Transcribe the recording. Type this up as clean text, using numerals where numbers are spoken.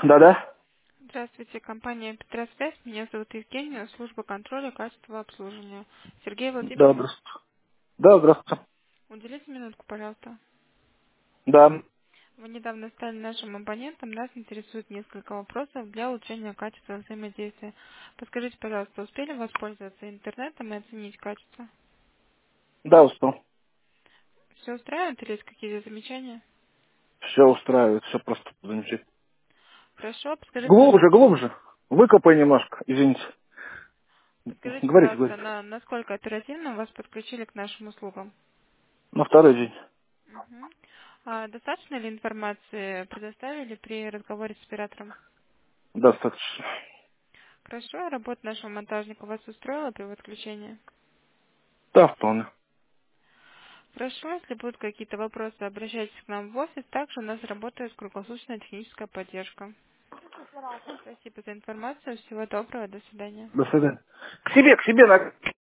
Да-да. Здравствуйте, компания Петросвязь. Меня зовут Евгения, служба контроля качества обслуживания. Сергей Да, Владимирович, здравствуйте. Да, здравствуйте. уделите минутку, пожалуйста. Да. Вы недавно стали нашим абонентом. Нас интересует несколько вопросов для улучшения качества взаимодействия. Подскажите, пожалуйста, успели воспользоваться интернетом и оценить качество? Да, успел. Все устраивает или есть какие-то замечания? Все устраивает, все просто замечательно. Хорошо. Глубже, глубже. Выкопай немножко, извините. Подскажите, Говорите, пожалуйста, говорите. насколько оперативно вас подключили к нашим услугам? На второй день. Мгм. А достаточно ли информации предоставили при разговоре с оператором? Достаточно. Хорошо, работа нашего монтажника вас устроила при подключении? Да, вполне. Хорошо, если будут какие-то вопросы, обращайтесь к нам в офис. Также у нас работает круглосуточная техническая поддержка. Спасибо за информацию. Всего доброго. До свидания. До свидания. К себе, на...